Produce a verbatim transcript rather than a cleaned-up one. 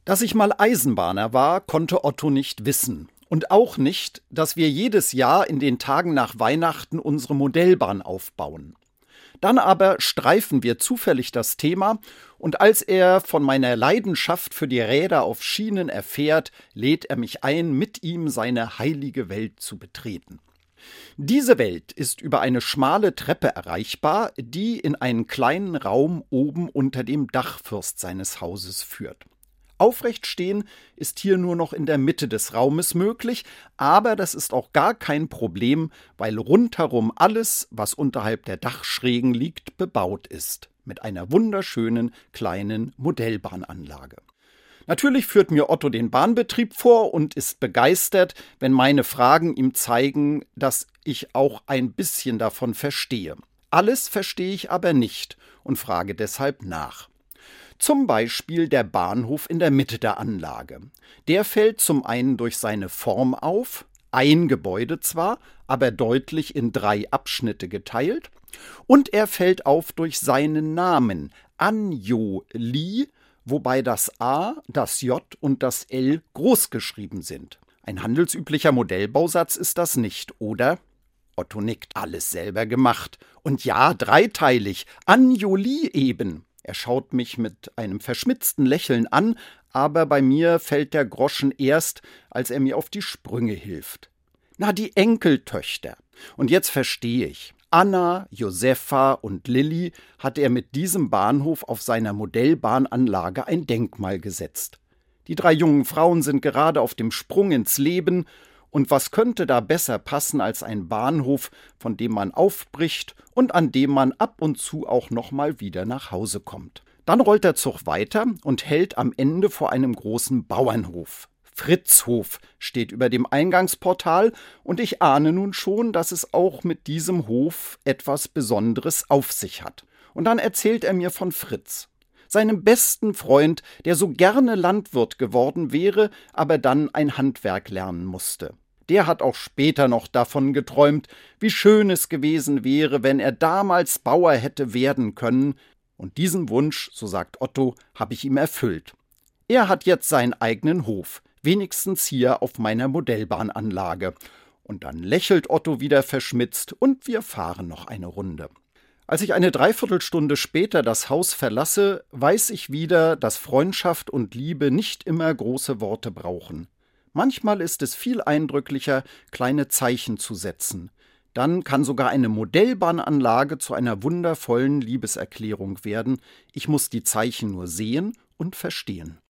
Dass ich mal Eisenbahner war, konnte Otto nicht wissen. Und auch nicht, dass wir jedes Jahr in den Tagen nach Weihnachten unsere Modellbahn aufbauen. Dann aber streifen wir zufällig das Thema, und als er von meiner Leidenschaft für die Räder auf Schienen erfährt, lädt er mich ein, mit ihm seine heilige Welt zu betreten. Diese Welt ist über eine schmale Treppe erreichbar, die in einen kleinen Raum oben unter dem Dachfirst seines Hauses führt. Aufrecht stehen ist hier nur noch in der Mitte des Raumes möglich, aber das ist auch gar kein Problem, weil rundherum alles, was unterhalb der Dachschrägen liegt, bebaut ist, mit einer wunderschönen kleinen Modellbahnanlage. Natürlich führt mir Otto den Bahnbetrieb vor und ist begeistert, wenn meine Fragen ihm zeigen, dass ich auch ein bisschen davon verstehe. Alles verstehe ich aber nicht und frage deshalb nach. Zum Beispiel der Bahnhof in der Mitte der Anlage. Der fällt zum einen durch seine Form auf, ein Gebäude zwar, aber deutlich in drei Abschnitte geteilt, und er fällt auf durch seinen Namen, Anjoli, wobei das A, das J und das L groß geschrieben sind. Ein handelsüblicher Modellbausatz ist das nicht, oder? Otto nickt, alles selber gemacht. Und ja, dreiteilig, Anjoli eben. Er schaut mich mit einem verschmitzten Lächeln an, aber bei mir fällt der Groschen erst, als er mir auf die Sprünge hilft. Na, die Enkeltöchter. Und jetzt verstehe ich. Anna, Josefa und Lilli hat er mit diesem Bahnhof auf seiner Modellbahnanlage ein Denkmal gesetzt. Die drei jungen Frauen sind gerade auf dem Sprung ins Leben, und was könnte da besser passen als ein Bahnhof, von dem man aufbricht und an dem man ab und zu auch noch mal wieder nach Hause kommt. Dann rollt der Zug weiter und hält am Ende vor einem großen Bauernhof. Fritzhof steht über dem Eingangsportal, und ich ahne nun schon, dass es auch mit diesem Hof etwas Besonderes auf sich hat. Und dann erzählt er mir von Fritz, seinem besten Freund, der so gerne Landwirt geworden wäre, aber dann ein Handwerk lernen musste. Der hat auch später noch davon geträumt, wie schön es gewesen wäre, wenn er damals Bauer hätte werden können, und diesen Wunsch, so sagt Otto, habe ich ihm erfüllt. Er hat jetzt seinen eigenen Hof, wenigstens hier auf meiner Modellbahnanlage. Und dann lächelt Otto wieder verschmitzt, und wir fahren noch eine Runde. Als ich eine Dreiviertelstunde später das Haus verlasse, weiß ich wieder, dass Freundschaft und Liebe nicht immer große Worte brauchen. Manchmal ist es viel eindrücklicher, kleine Zeichen zu setzen. Dann kann sogar eine Modellbahnanlage zu einer wundervollen Liebeserklärung werden. Ich muss die Zeichen nur sehen und verstehen.